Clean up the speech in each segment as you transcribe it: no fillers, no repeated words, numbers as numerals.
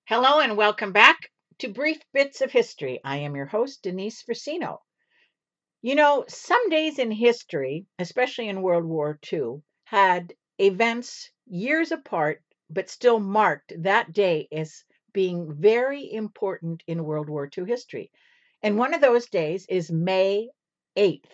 Hello and welcome back to Brief Bits of History. I am your host, Denise Versino. Some days in history, especially in World War II, had events years apart, but still marked that day as being very important in World War II history. And one of those days is May 8th.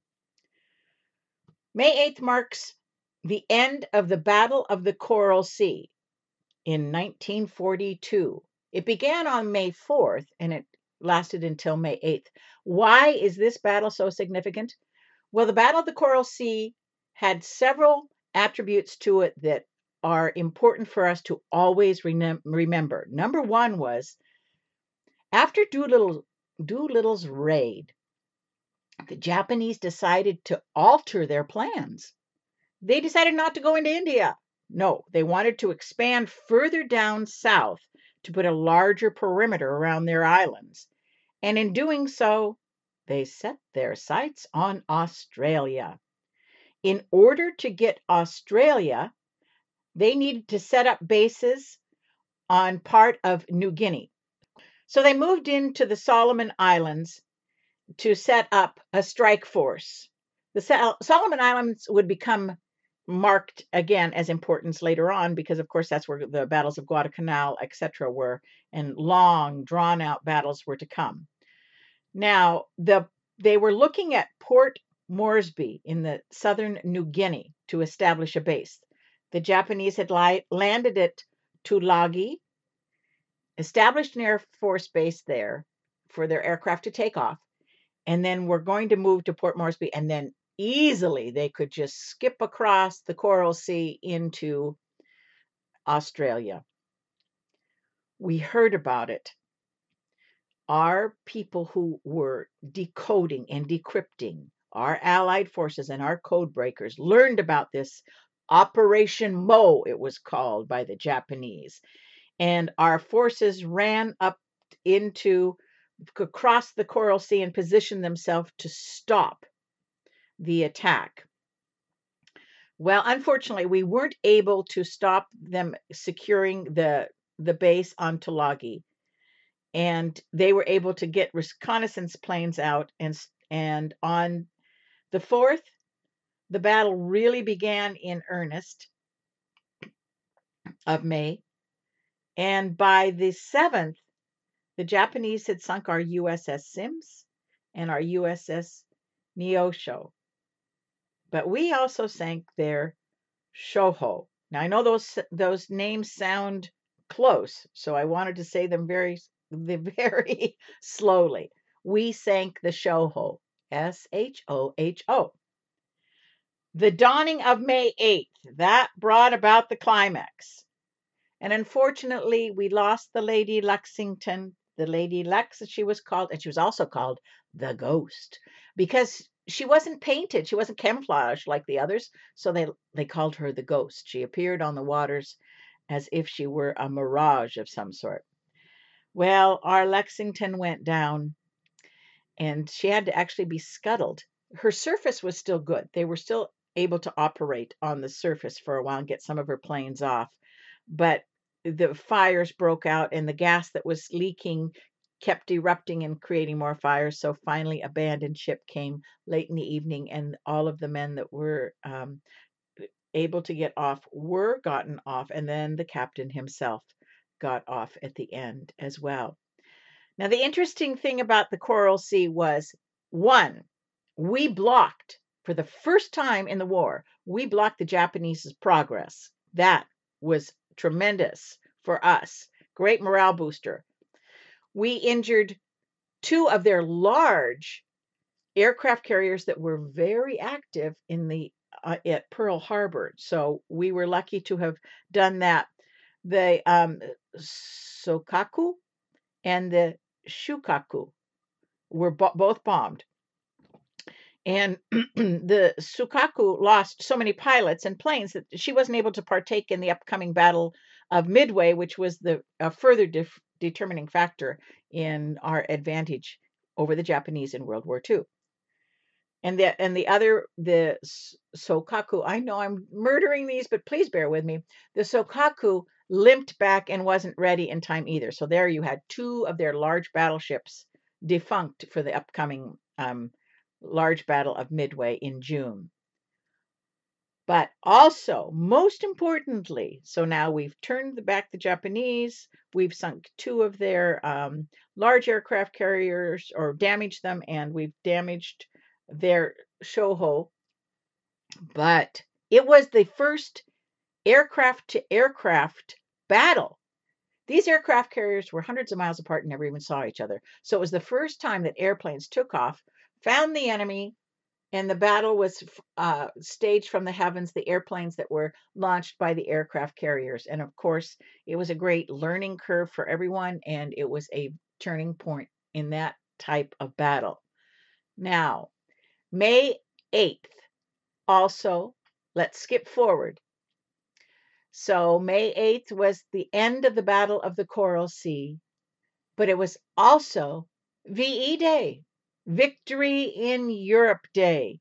May 8th marks the end of the Battle of the Coral Sea in 1942. It began on May 4th and it lasted until May 8th. Why is this battle so significant? Well, the Battle of the Coral Sea had several attributes to it that are important for us to always remember. Number one was after Doolittle's raid, the Japanese decided to alter their plans. They decided not to go into India. No, they wanted to expand further down south to put a larger perimeter around their islands. And in doing so, they set their sights on Australia. In order to get Australia, they needed to set up bases on part of New Guinea. So they moved into the Solomon Islands to set up a strike force. The Solomon Islands would become marked again as importance later on because, of course, that's where the battles of Guadalcanal, etc., were, and long, drawn-out battles were to come. Now, they were looking at Port Moresby in the southern New Guinea to establish a base. The Japanese had landed at Tulagi, established an Air Force base there for their aircraft to take off, and then we're going to move to Port Moresby, and then easily they could just skip across the Coral Sea into Australia. We heard about it. Our people who were decoding and decrypting, our allied forces and our code breakers, learned about this Operation Mo, it was called by the Japanese. And our forces ran up across the Coral Sea and positioned themselves to stop the attack. Well, unfortunately, we weren't able to stop them securing the base on Tulagi, and they were able to get reconnaissance planes out. And on the 4th, the battle really began in earnest of May, and by the 7th, the Japanese had sunk our USS Sims and our USS Neosho. But we also sank their Shoho. Now I know those names sound close, so I wanted to say them very slowly. We sank the Shoho, Shoho. The dawning of May 8th, that brought about the climax. And unfortunately, we lost the Lady Lexington, the Lady Lex as she was called, and she was also called the Ghost because she wasn't painted, she wasn't camouflaged like the others, so they called her the Ghost. She appeared on the waters as if she were a mirage of some sort. Well, our Lexington went down, and she had to actually be scuttled. Her surface was still good. They were still able to operate on the surface for a while and get some of her planes off, but the fires broke out and the gas that was leaking kept erupting and creating more fires. So finally, abandoned ship came late in the evening, and all of the men that were able to get off were gotten off, and then the captain himself got off at the end as well. Now, the interesting thing about the Coral Sea was, one, we blocked, for the first time in the war, we blocked the Japanese's progress. That was tremendous for us. Great morale booster. We injured 2 of their large aircraft carriers that were very active at Pearl Harbor. So we were lucky to have done that. The Sokaku and the Shukaku were both bombed. And the Sukaku lost so many pilots and planes that she wasn't able to partake in the upcoming Battle of Midway, which was a further determining factor in our advantage over the Japanese in World War II. And the Sokaku, I know I'm murdering these, but please bear with me. The Sokaku limped back and wasn't ready in time either. So there you had 2 of their large battleships defunct for the upcoming large battle of Midway in June. But also, most importantly, so now we've turned back the Japanese, we've sunk 2 of their large aircraft carriers or damaged them, and we've damaged their Shoho. But it was the first aircraft to aircraft battle. These aircraft carriers were hundreds of miles apart and never even saw each other. So it was the first time that airplanes took off, found the enemy, and the battle was staged from the heavens, the airplanes that were launched by the aircraft carriers. And of course, it was a great learning curve for everyone, and it was a turning point in that type of battle. Now, May 8th, also, let's skip forward. So May 8th was the end of the Battle of the Coral Sea, but it was also VE Day, Victory in Europe Day.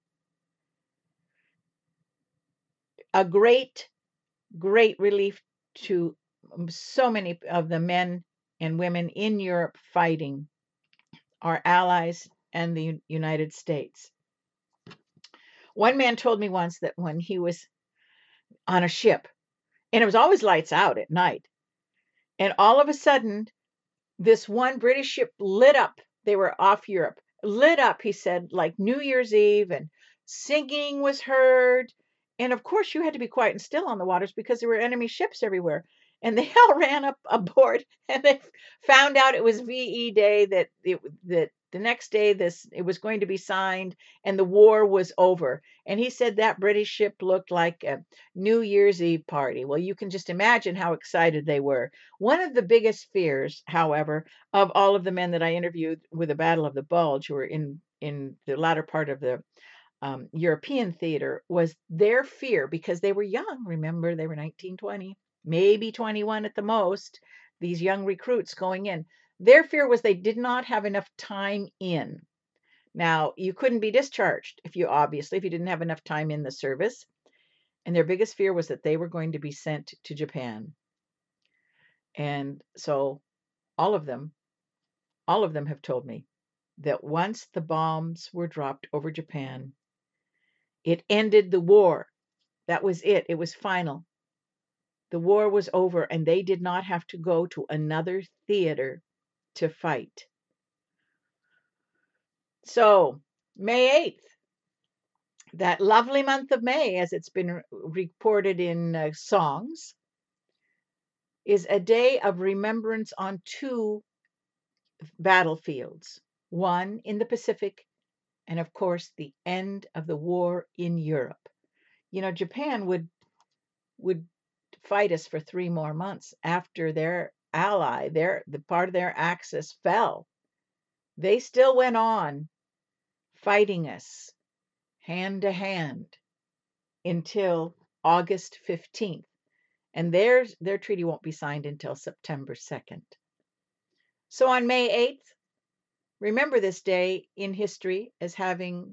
A great, great relief to so many of the men and women in Europe fighting, our allies and the United States. One man told me once that when he was on a ship, and it was always lights out at night, and all of a sudden, this one British ship lit up. They were off Europe, lit up, he said, like New Year's Eve, and singing was heard. And of course, you had to be quiet and still on the waters because there were enemy ships everywhere. And they all ran up aboard, and they found out it was VE Day. That the next day it was going to be signed, and the war was over. And he said that British ship looked like a New Year's Eve party. Well, you can just imagine how excited they were. One of the biggest fears, however, of all of the men that I interviewed with the Battle of the Bulge, who were in the latter part of the European theater, was their fear, because they were young. Remember, they were 19, 20, maybe 21 at the most, these young recruits going in. Their fear was they did not have enough time in. Now, you couldn't be discharged if you didn't have enough time in the service. And their biggest fear was that they were going to be sent to Japan. And so all of them have told me that once the bombs were dropped over Japan, it ended the war. That was it. It was final. The war was over, and they did not have to go to another theater to fight. So, May 8th, that lovely month of May, as it's been reported in songs, is a day of remembrance on 2 battlefields, one in the Pacific, and of course, the end of the war in Europe. You know, Japan would fight us for 3 more months after their ally, the part of their axis fell. They still went on fighting us hand to hand until August 15th. And their treaty won't be signed until September 2nd. So on May 8th, remember this day in history as having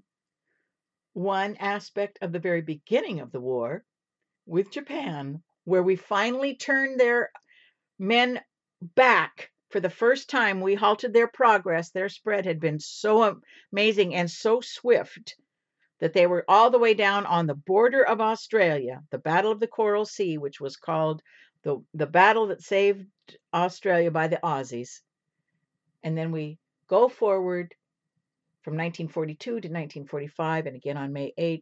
one aspect of the very beginning of the war with Japan, where we finally turned their men back for the first time. We halted their progress. Their spread had been so amazing and so swift that they were all the way down on the border of Australia, the Battle of the Coral Sea, which was called the battle that saved Australia by the Aussies. And then we go forward from 1942 to 1945, and again on May 8th,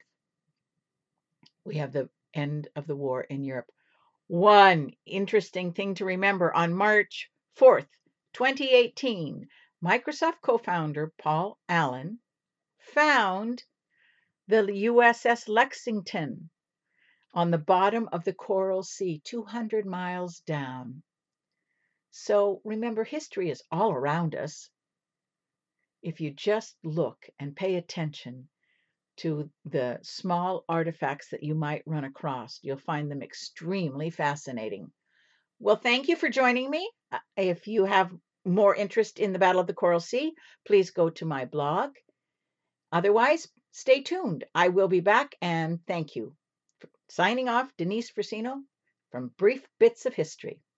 we have the end of the war in Europe. One interesting thing to remember, on March 4th, 2018, Microsoft co-founder Paul Allen found the USS Lexington on the bottom of the Coral Sea, 200 miles down. So remember, history is all around us. If you just look and pay attention to the small artifacts that you might run across, you'll find them extremely fascinating. Well, thank you for joining me. If you have more interest in the Battle of the Coral Sea, please go to my blog. Otherwise, stay tuned. I will be back, and thank you. Signing off, Denise Frasino. from Brief Bits of History.